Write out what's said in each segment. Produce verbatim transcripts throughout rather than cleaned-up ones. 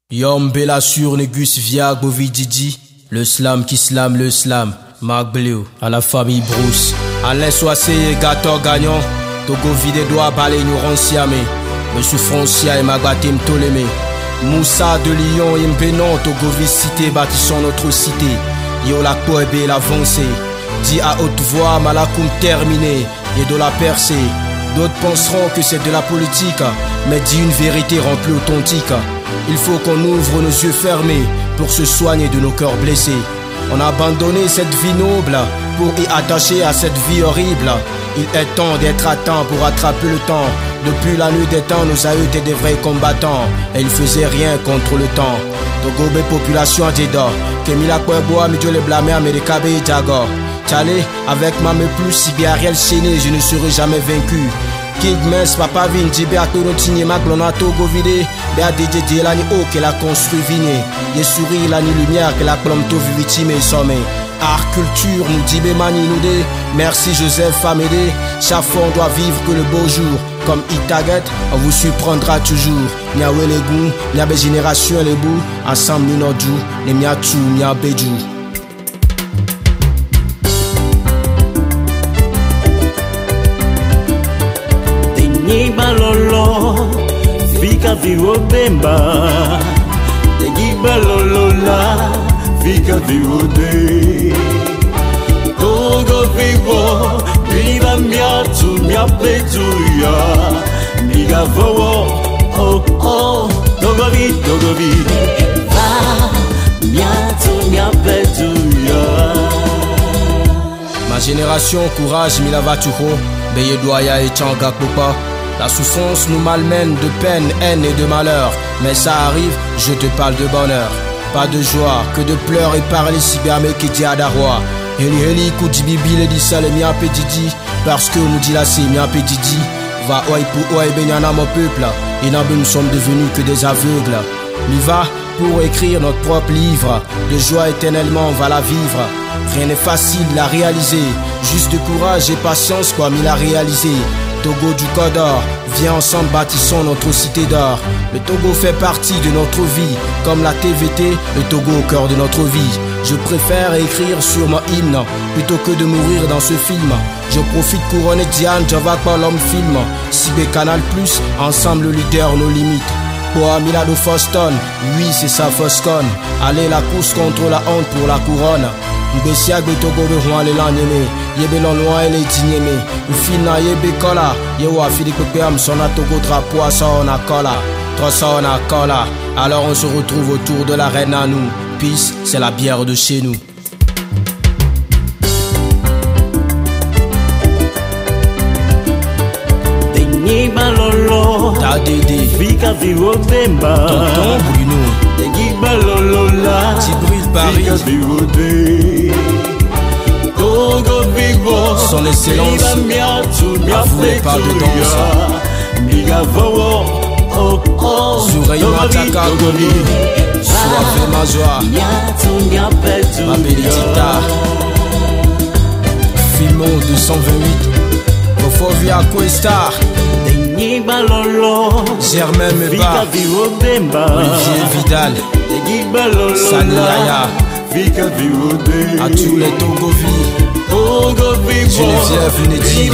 Yom Bella sur Négus Viag Bovididi, le slam qui slame le slam, Marc Bleu, à la famille Bruce. Alain Soissé et Gator Gagnon, Togo vide doigt balé nous ranciamé. Monsieur Francia et Magatim Tolémé. Moussa de Lyon et Mbénon, Togo cité bâtissant notre cité. Yo la Koebe l'avancée. Dit à haute voix, Malakoum terminé, et de la percée. D'autres penseront que c'est de la politique, mais dit une vérité remplie authentique. Il faut qu'on ouvre nos yeux fermés pour se soigner de nos cœurs blessés. On a abandonné cette vie noble pour y attacher à cette vie horrible. Il est temps d'être à temps pour attraper le temps. Depuis la nuit des temps, nos aïeux étaient des vrais combattants et ils faisaient rien contre le temps. Togo population Deda, Kemila Kweboa, Midjo les blâmés, Amérikabe et Jago. Tchalé, avec ma me plus, si bien Ariel Chéné, je ne serai jamais vaincu. King Mens, Papa Vin, Djibé, Akorontini, Maglona, Togo Vide, Béa D J D, l'année haut qu'elle a construit Vigné. Yé sourire, l'année lumière, qu'elle a plomto vivitime et sommet. Art, culture, nous Djibé, Mani, nous dé. Merci Joseph, Famédé. Chaque fois on doit vivre que le beau jour. Comme Itaget, on vous surprendra toujours. Niawe les goûts, niabe génération les bouts. Ensemble nous n'odjou, les miatou, niabedjou. Balolo, fica vivo bemba. Tegi balolola, fica vivo de. Togo vivo, viva miatu, mia petuya. Miga vowo, oh oh. Togo vi, togo vi. Va, miatu, mia petuya. Ma génération, courage, milavaturo. Beye doya et changa popa. La souffrance nous malmène de peine, haine et de malheur. Mais ça arrive, je te parle de bonheur. Pas de joie, que de pleurs et parler si bien mais qui dit à Darwa. Heli heli koudi bibi le dit ça le mia pédidi. Parce que nous dit là c'est mia pédidi. Va oi pour oi benyana mon peuple. Et nous sommes devenus que des aveugles. M'y va pour écrire notre propre livre. De joie éternellement on va la vivre. Rien n'est facile à réaliser. Juste de courage et patience quoi m'il a réalisé. Togo du Kodor, viens ensemble bâtissons notre cité d'or. Le Togo fait partie de notre vie, comme la T V T, le Togo au cœur de notre vie. Je préfère écrire sur mon hymne, plutôt que de mourir dans ce film. Je profite couronner Diane, Java par l'homme film. Sibé Canal Plus, ensemble le leader, nos limites. Boa Milado Foston, oui c'est ça Foscon. Allez la course contre la honte pour la couronne. Mbesiag Togo be Juan le lanyeme. Yebe l'on loin et les digneme. Ufina yebe kola. Yewa Philippe Peam son a Togo drapeau à son a cola. Trois son a cola. Alors on se retrouve autour de la reine à nous. Peace, c'est la bière de chez nous. Tengi balolo. Ta Dédé. Fica vivo bemba. Tonton Bruno. Tengi balolo la. Tibril Paris. Fica vivo de. Togo vivo. Son excellence. A vous les pas de danse. Miga vowo. Oh oh. Soureille Mataka Goli. Soif ma joie. Ma Benedicta. Filmon deux cent vingt-huit. Fovia Questar. Germain Meba. Olivier Vidal. Saniaya. À tous les Togovi. Geneviève Nedi.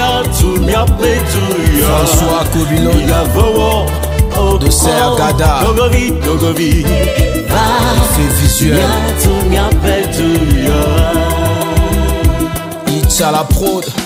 François Kobino. De Sergada. Fait visuel. It's à la prod.